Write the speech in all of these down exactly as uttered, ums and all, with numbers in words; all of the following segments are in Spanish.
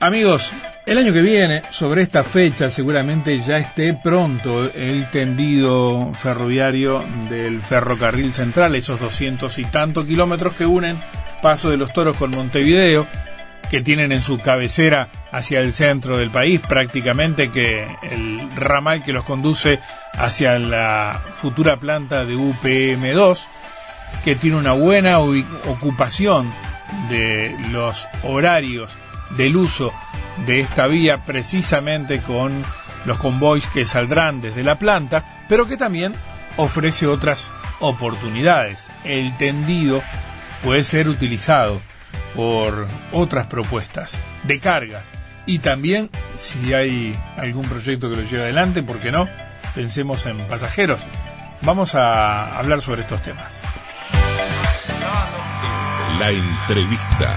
Amigos, el año que viene, sobre esta fecha, seguramente ya esté pronto el tendido ferroviario del ferrocarril central, esos doscientos y tantos kilómetros que unen Paso de los Toros con Montevideo, que tienen en su cabecera hacia el centro del país prácticamente, que el ramal que los conduce hacia la futura planta de U P M dos, que tiene una buena ocupación de los horarios del uso de esta vía, precisamente con los convoys que saldrán desde la planta, pero que también ofrece otras oportunidades. El tendido puede ser utilizado por otras propuestas de cargas, y también, si hay algún proyecto que lo lleve adelante, ¿por qué no? Pensemos en pasajeros. Vamos a hablar sobre estos temas. La entrevista.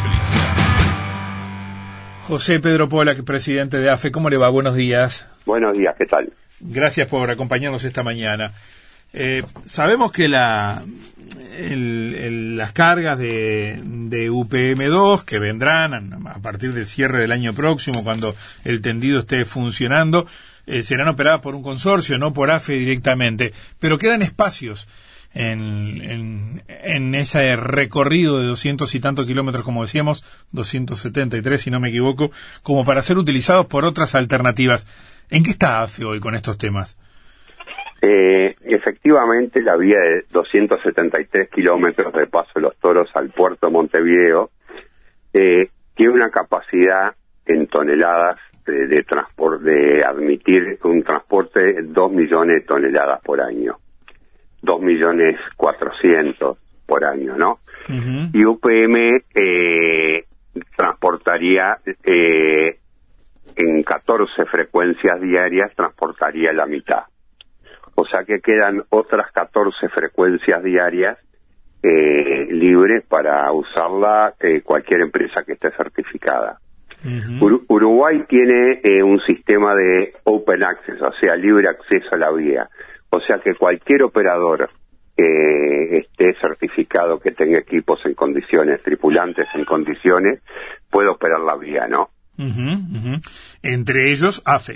José Pedro Pola, presidente de A F E, ¿cómo le va? Buenos días. Buenos días, ¿qué tal? Gracias por acompañarnos esta mañana. Eh, sabemos que la el, el, las cargas de, de U P M dos que vendrán a, a partir del cierre del año próximo, cuando el tendido esté funcionando, eh, serán operadas por un consorcio, no por A F E directamente, pero quedan espacios en, en, en ese recorrido de doscientos y tantos kilómetros, como decíamos, doscientos setenta y tres si no me equivoco, como para ser utilizados por otras alternativas. ¿En qué está A F E hoy con estos temas? Eh, efectivamente, la vía de doscientos setenta y tres kilómetros de Paso de los Toros al puerto de Montevideo eh, tiene una capacidad en toneladas de, de transporte, de admitir un transporte de dos millones de toneladas por año. dos millones cuatrocientos por año, ¿no? Uh-huh. Y U P M eh, transportaría eh, en catorce frecuencias diarias, transportaría la mitad. O sea que quedan otras catorce frecuencias diarias eh, libres para usarla eh, cualquier empresa que esté certificada. Uh-huh. Ur- Uruguay tiene eh, un sistema de open access, o sea, libre acceso a la vía. O sea que cualquier operador que eh, esté certificado, que tenga equipos en condiciones, tripulantes en condiciones, puede operar la vía, ¿no? Uh-huh, uh-huh. Entre ellos A F E.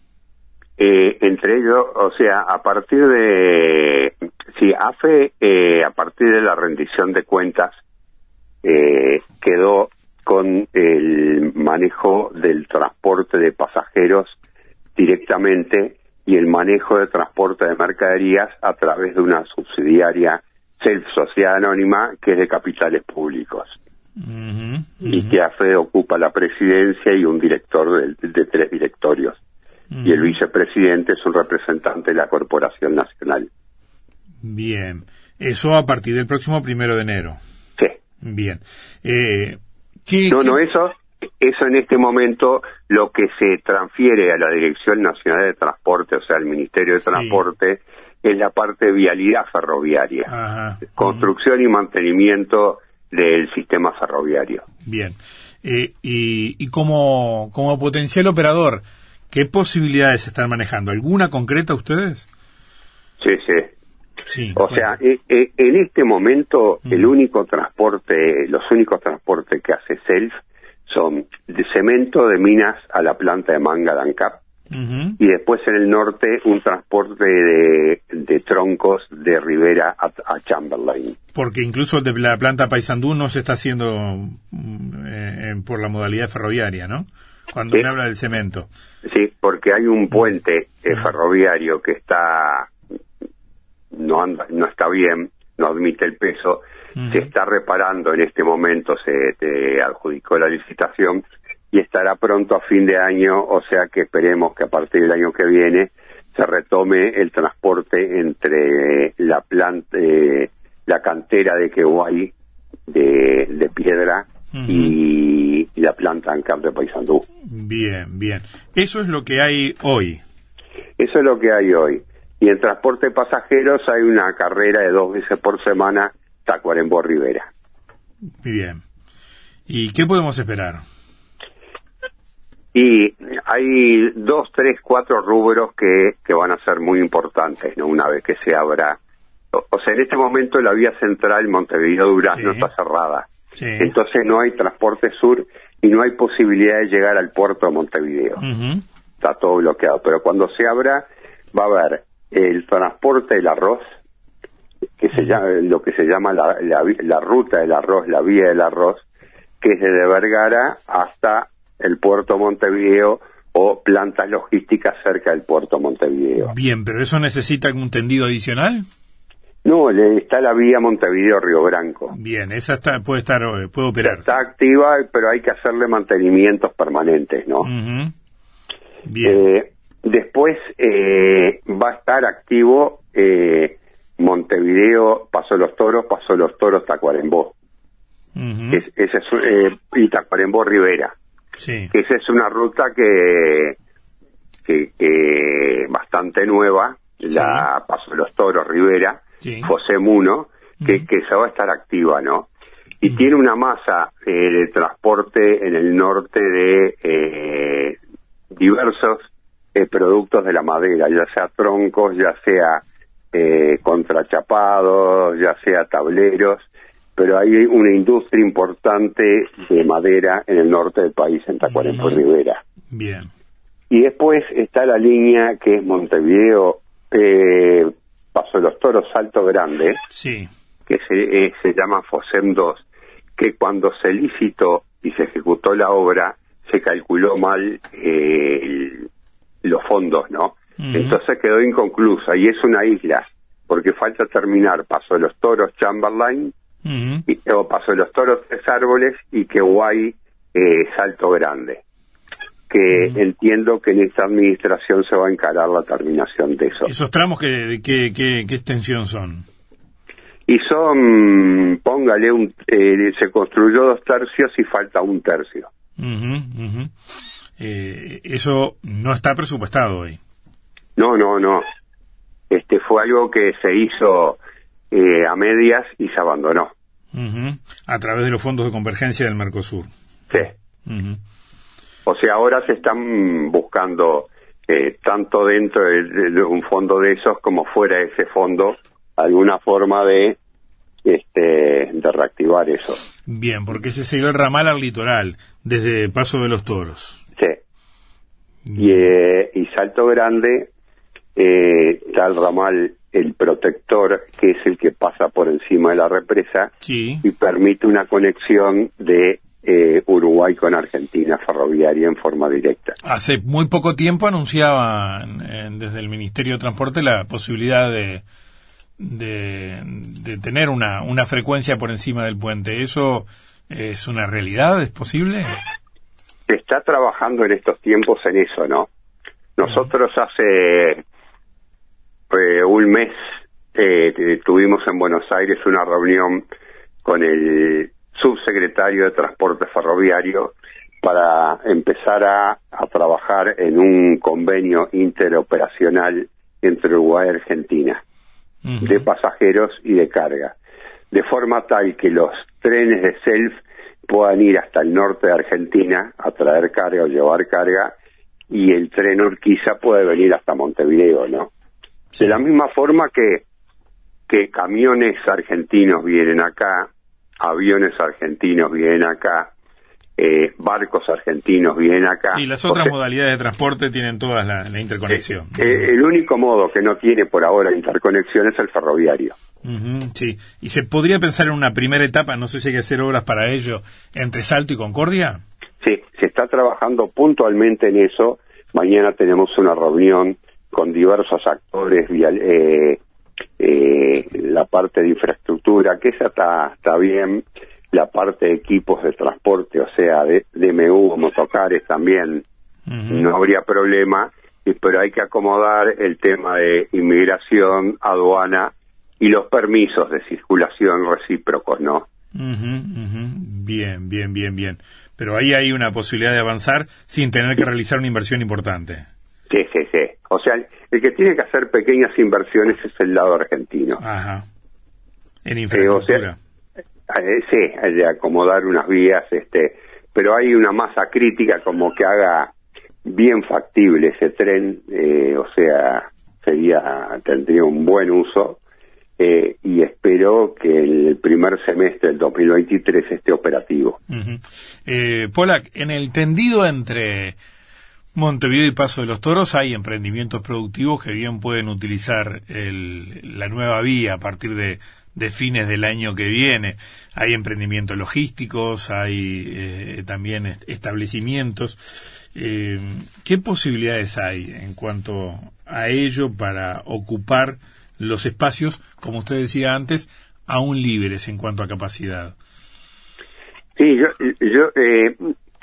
Eh, entre ellos, o sea, a partir de... Sí, A F E, eh, a partir de la rendición de cuentas, eh, quedó con el manejo del transporte de pasajeros directamente y el manejo de transporte de mercaderías a través de una subsidiaria Self Sociedad Anónima que es de capitales públicos. Uh-huh, uh-huh. Y que A F E ocupa la presidencia y un director de, de tres directorios. Uh-huh. Y el vicepresidente es un representante de la Corporación Nacional. Bien. Eso a partir del próximo primero de enero. Sí. Bien. Eh, ¿qué, no, qué... no, eso... Eso en este momento lo que se transfiere a la Dirección Nacional de Transporte, o sea, al Ministerio de Transporte, sí, es la parte de vialidad ferroviaria, ajá, construcción uh-huh. y mantenimiento del sistema ferroviario. Bien. Eh, y y como, como potencial operador, ¿qué posibilidades están manejando? ¿Alguna concreta ustedes? Sí, sí. Sí, o bueno. sea, eh, eh, en este momento uh-huh. el único transporte, los únicos transportes que hace Self son de cemento de Minas a la planta de Manga de ANCAP, uh-huh. y después en el norte un transporte de, de troncos de Rivera a, a Chamberlain. Porque incluso de la planta Paysandú no se está haciendo eh, por la modalidad ferroviaria, ¿no? Cuando sí. me habla del cemento. Sí, porque hay un puente eh, ferroviario que está no anda, no está bien, no admite el peso. Uh-huh. Se está reparando en este momento, se te adjudicó la licitación y estará pronto a fin de año, o sea que esperemos que a partir del año que viene se retome el transporte entre la planta, eh, la cantera de Quehuay de, de piedra, uh-huh. y, y la planta ANCAP de Paysandú. Bien, bien. Eso es lo que hay hoy. Eso es lo que hay hoy. Y en transporte de pasajeros hay una carrera de dos veces por semana Tacuarembó Rivera. Bien. ¿Y qué podemos esperar? Y hay dos, tres, cuatro rubros que, que van a ser muy importantes, ¿no? Una vez que se abra. O, o sea, en este momento la vía central Montevideo-Durazno sí. está cerrada. Sí. Entonces no hay transporte sur y no hay posibilidad de llegar al puerto de Montevideo. Uh-huh. Está todo bloqueado. Pero cuando se abra, va a haber el transporte del arroz, que se llama, lo que se llama la, la, la ruta del arroz, la vía del arroz, que es desde Vergara hasta el puerto de Montevideo o plantas logísticas cerca del puerto de Montevideo. Bien, pero ¿eso necesita algún tendido adicional? No, le, está la vía Montevideo-Río Branco. Bien, esa está, puede estar, puede operarse. Está activa, pero hay que hacerle mantenimientos permanentes, ¿no? Uh-huh. Bien. Eh, después eh, va a estar activo eh, Montevideo, Paso los Toros, Paso los Toros, Tacuarembó. Uh-huh. Es, ese es, eh, y Tacuarembó Rivera. Sí. Esa es una ruta que, que, que bastante nueva, sí. La Paso los Toros Rivera, sí. José Muno, que, uh-huh. que se va a estar activa, ¿no? Y uh-huh. tiene una masa eh, de transporte en el norte de eh, diversos eh, productos de la madera, ya sea troncos, ya sea eh, contrachapados, ya sea tableros, pero hay una industria importante de madera en el norte del país, en Tacuarembó uh-huh. Rivera. Bien. Y después está la línea que es Montevideo, eh, Paso de los Toros, Salto Grande, sí. que se, eh, se llama FOSEM dos, que cuando se licitó y se ejecutó la obra, se calculó mal eh, el, los fondos, ¿no? Uh-huh. Entonces quedó inconclusa, y es una isla, porque falta terminar Paso de los Toros, Chamberlain, uh-huh. y, o Paso de los Toros, Tres Árboles, y Quehuay, eh, Salto Grande. Que uh-huh. entiendo que en esta administración se va a encarar la terminación de eso. ¿Esos tramos qué, qué, qué, qué extensión son? Y son, póngale, un, eh, se construyó dos tercios y falta un tercio. Uh-huh, uh-huh. Eh, eso no está presupuestado hoy. No, no, no. Este fue algo que se hizo eh, a medias y se abandonó. Uh-huh. A través de los fondos de convergencia del Mercosur. Sí. Uh-huh. O sea, ahora se están buscando, eh, tanto dentro de, de un fondo de esos como fuera de ese fondo, alguna forma de este de reactivar eso. Bien, porque ese sería el ramal al litoral, desde Paso de los Toros. Sí. Y, eh, y Salto Grande, eh, está el ramal, el protector, que es el que pasa por encima de la represa, sí. y permite una conexión de Eh, Uruguay con Argentina ferroviaria en forma directa. Hace muy poco tiempo anunciaban eh, desde el Ministerio de Transporte la posibilidad de de, de tener una, una frecuencia por encima del puente. ¿Eso es una realidad? ¿Es posible? Se está trabajando en estos tiempos en eso, ¿no? Nosotros hace eh, un mes eh, tuvimos en Buenos Aires una reunión con el subsecretario de Transporte Ferroviario para empezar a, a trabajar en un convenio interoperacional entre Uruguay y Argentina, uh-huh. de pasajeros y de carga, de forma tal que los trenes de Self puedan ir hasta el norte de Argentina a traer carga o llevar carga, y el tren Urquiza puede venir hasta Montevideo, ¿no? Sí. De la misma forma que, que camiones argentinos vienen acá, aviones argentinos vienen acá, eh, barcos argentinos vienen acá. Sí, las otras o sea, modalidades de transporte tienen todas la, la interconexión. Eh, eh, el único modo que no tiene por ahora interconexión es el ferroviario. Uh-huh, sí, y se podría pensar en una primera etapa, no sé si hay que hacer obras para ello, entre Salto y Concordia. Sí, se está trabajando puntualmente en eso. Mañana tenemos una reunión con diversos actores, vial, eh, Eh, la parte de infraestructura, que esa está, está bien, la parte de equipos de transporte, o sea, de, de M U, motocares también, uh-huh. no habría problema, y, pero hay que acomodar el tema de inmigración, aduana y los permisos de circulación recíprocos, ¿no? Uh-huh, uh-huh. Bien, bien, bien, bien. Pero ahí hay una posibilidad de avanzar sin tener que realizar una inversión importante. Sí, sí, sí. O sea, el que tiene que hacer pequeñas inversiones es el lado argentino. Ajá. En infraestructura. Eh, o sea, eh, sí, de acomodar unas vías, este, pero hay una masa crítica como que haga bien factible ese tren, eh, o sea, sería tendría un buen uso, eh, y espero que el primer semestre del dos mil veintitrés esté operativo. Uh-huh. eh, Pollack, en el tendido entre Montevideo y Paso de los Toros hay emprendimientos productivos que bien pueden utilizar el, la nueva vía a partir de, de fines del año que viene. Hay emprendimientos logísticos, hay eh, también est- establecimientos. Eh, ¿Qué posibilidades hay en cuanto a ello para ocupar los espacios, como usted decía antes, aún libres en cuanto a capacidad? Sí, yo, yo eh,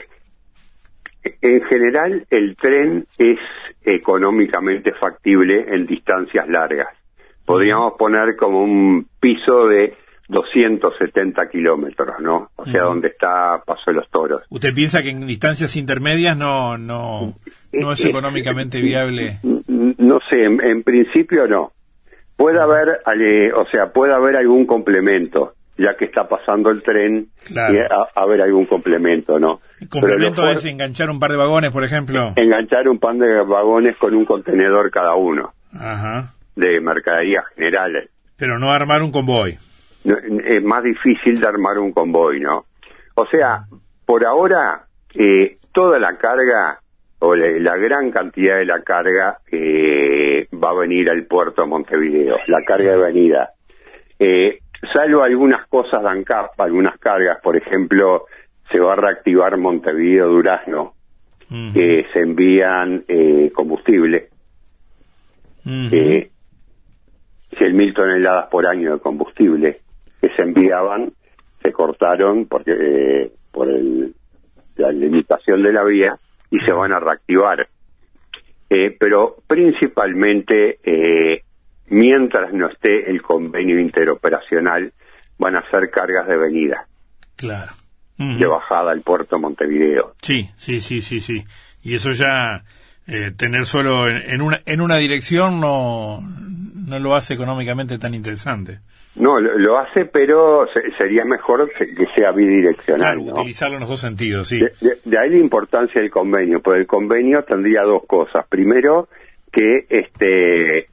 en general el tren es económicamente factible en distancias largas. Podríamos poner como un piso de doscientos setenta kilómetros, ¿no? O sea, uh-huh. donde está Paso de los Toros. ¿Usted piensa que en distancias intermedias no no no es económicamente viable? No sé, en, en principio no. Puede haber, eh, o sea, puede haber algún complemento, ya que está pasando el tren, claro. y a, a haber algún complemento, ¿no? ¿El complemento es enganchar un par de vagones, por ejemplo? Enganchar un par de vagones con un contenedor cada uno. Ajá. De mercaderías generales. Pero no armar un convoy. No, es más difícil de armar un convoy, ¿no? O sea, por ahora, eh, toda la carga, o la, la gran cantidad de la carga, eh, va a venir al puerto de Montevideo, la carga de venida. Eh, salvo algunas cosas de ANCAP, algunas cargas, por ejemplo, se va a reactivar Montevideo-Durazno, uh-huh. que se envían eh, combustible. Uh-huh. Eh, cien mil toneladas por año de combustible que se enviaban, se cortaron porque eh, por el, la limitación de la vía y se van a reactivar. Eh, pero principalmente, eh, mientras no esté el convenio interoperacional, van a ser cargas de venida. Claro. Uh-huh. De bajada al puerto Montevideo. Sí, sí, sí, sí, sí. Y eso ya, eh, tener solo en, en una en una dirección no no lo hace económicamente tan interesante. No, lo, lo hace, pero se, sería mejor que sea bidireccional. Claro, ¿no? Utilizarlo en los dos sentidos, sí. De, de, de ahí la importancia del convenio, porque el convenio tendría dos cosas. Primero, que este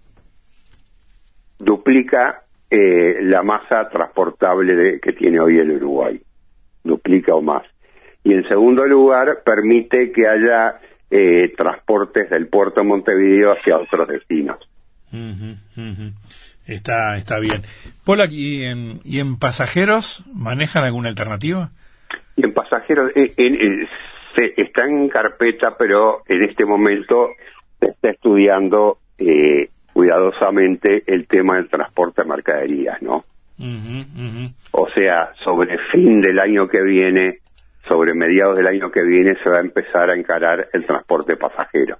duplica eh, la masa transportable de, que tiene hoy el Uruguay. Duplica o más. Y en segundo lugar, permite que haya eh, transportes del puerto de Montevideo hacia otros destinos. Uh-huh, uh-huh. Está está bien. Pollack, ¿y en, ¿y en pasajeros manejan alguna alternativa? Y en pasajeros eh, en, eh, se, está en carpeta, pero en este momento se está estudiando eh, cuidadosamente el tema del transporte de mercaderías, ¿no? Uh-huh, uh-huh. O sea, sobre fin del año que viene, sobre mediados del año que viene, se va a empezar a encarar el transporte de pasajeros.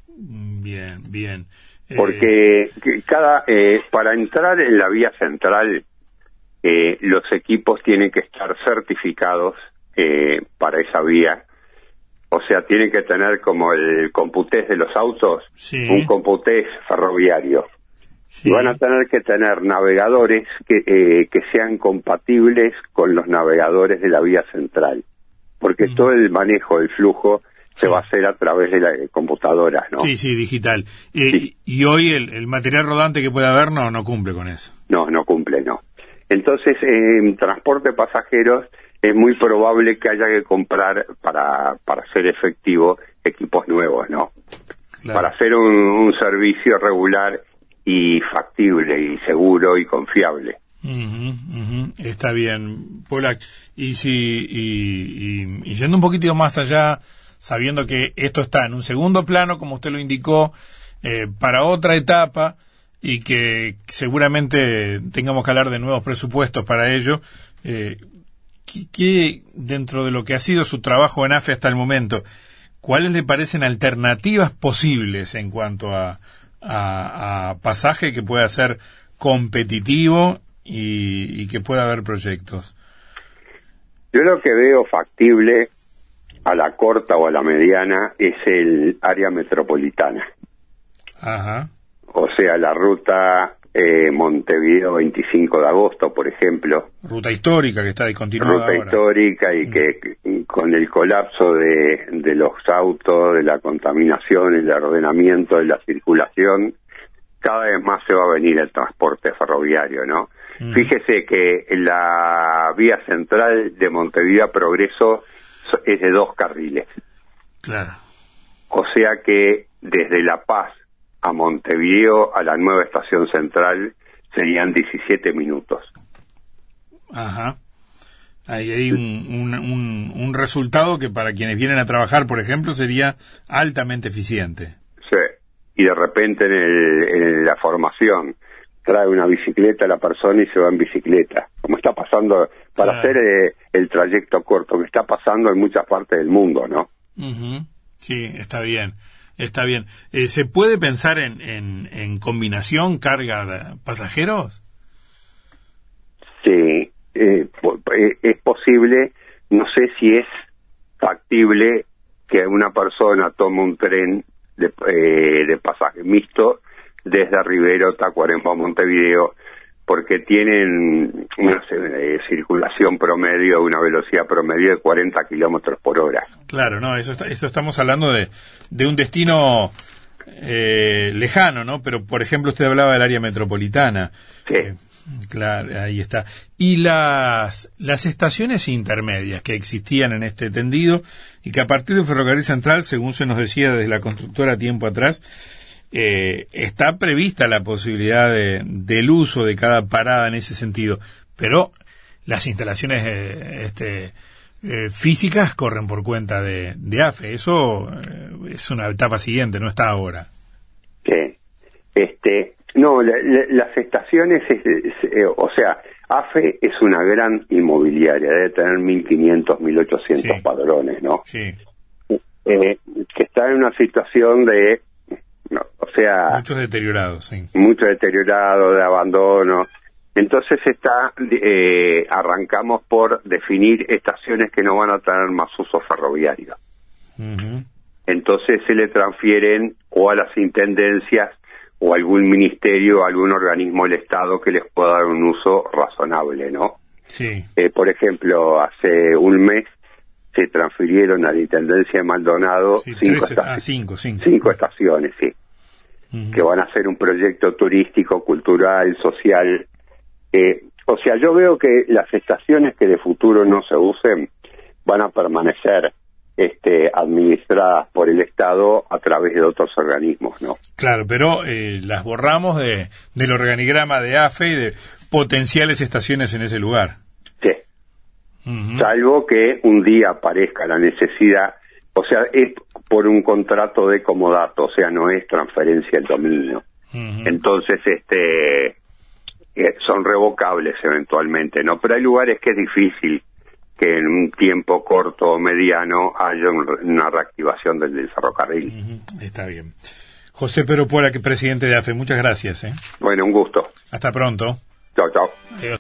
Bien, bien. Porque cada eh, para entrar en la vía central, eh, los equipos tienen que estar certificados eh, para esa vía. O sea, tienen que tener como el computés de los autos, sí. un computés ferroviario. Sí. Y van a tener que tener navegadores que, eh, que sean compatibles con los navegadores de la vía central. Porque mm. todo el manejo del flujo se va a hacer a través de las computadoras, ¿no? Sí, sí, digital. Eh, sí. Y hoy el, el material rodante que puede haber no no cumple con eso. No, no cumple, no. Entonces, en transporte de pasajeros es muy probable que haya que comprar para para ser efectivo equipos nuevos, ¿no? Claro. Para hacer un, un servicio regular y factible y seguro y confiable. Uh-huh, uh-huh. Está bien, Pollack. Y si y, y, y yendo un poquito más allá, sabiendo que esto está en un segundo plano, como usted lo indicó, eh, para otra etapa, y que seguramente tengamos que hablar de nuevos presupuestos para ello, eh, ¿qué, qué, dentro de lo que ha sido su trabajo en A F E hasta el momento, cuáles le parecen alternativas posibles en cuanto a, a, a pasaje que pueda ser competitivo y, y que pueda haber proyectos? Yo lo que veo factible a la corta o a la mediana es el área metropolitana. Ajá. O sea, la ruta eh, Montevideo veinticinco de agosto, por ejemplo. Ruta histórica que está discontinuada Ruta ahora. histórica y mm. que con el colapso de, de los autos, de la contaminación, el ordenamiento de la circulación, cada vez más se va a venir el transporte ferroviario, ¿no? Mm. Fíjese que la vía central de Montevideo a Progreso es de dos carriles. Claro. O sea que desde La Paz a Montevideo, a la nueva estación central, serían diecisiete minutos. Ajá. Ahí hay un, un, un, un resultado que para quienes vienen a trabajar, por ejemplo, sería altamente eficiente. Sí, y de repente en, el, en la formación trae una bicicleta a la persona y se va en bicicleta, como está pasando, para claro. hacer eh, el trayecto corto, que está pasando en muchas partes del mundo, ¿no? Uh-huh. Sí, está bien, está bien. Eh, ¿Se puede pensar en, en, en combinación carga de pasajeros? Sí. Eh, es posible, no sé si es factible que una persona tome un tren de, eh, de pasaje mixto desde Rivero, Tacuarembó a Montevideo, porque tienen una eh, circulación promedio, una velocidad promedio de cuarenta kilómetros por hora. Claro, no, eso, está, eso estamos hablando de, de un destino eh, lejano, ¿no? Pero, por ejemplo, usted hablaba del área metropolitana. Sí. Eh, Claro, ahí está. Y las las estaciones intermedias que existían en este tendido y que a partir del Ferrocarril Central, según se nos decía desde la constructora tiempo atrás, eh, está prevista la posibilidad de, del uso de cada parada en ese sentido. Pero las instalaciones eh, este, eh, físicas corren por cuenta de, de A F E. Eso eh, es una etapa siguiente, no está ahora. Sí. Este... No, la, la, las estaciones, es, es, eh, o sea, A F E es una gran inmobiliaria, debe tener mil quinientos, mil ochocientos sí. padrones, ¿no? Sí. Eh, que está en una situación de, no, o sea... Muchos deteriorados, sí. Mucho deteriorado, de abandono. Entonces está, eh, arrancamos por definir estaciones que no van a tener más uso ferroviario. Uh-huh. Entonces se le transfieren o a las intendencias o algún ministerio o algún organismo del Estado que les pueda dar un uso razonable, ¿no? Sí. Eh, por ejemplo, hace un mes se transfirieron a la Intendencia de Maldonado sí, cinco, trece, estaciones, ah, cinco, cinco. cinco estaciones, sí, uh-huh. que van a hacer un proyecto turístico, cultural, social. Eh, o sea, yo veo que las estaciones que de futuro no se usen van a permanecer Este, administradas por el Estado a través de otros organismos, ¿no? Claro, pero eh, las borramos de del organigrama de A F E y de potenciales estaciones en ese lugar. Sí. Uh-huh. Salvo que un día aparezca la necesidad, o sea, es por un contrato de comodato, o sea, no es transferencia del dominio. Uh-huh. Entonces, este, eh, son revocables eventualmente, ¿no? Pero hay lugares que es difícil que en un tiempo corto o mediano haya un, una reactivación del, del ferrocarril. Uh-huh. Está bien. José Pedro Puera, que presidente de A F E, muchas gracias. ¿eh? Bueno, un gusto. Hasta pronto. Chao, chao. Adiós.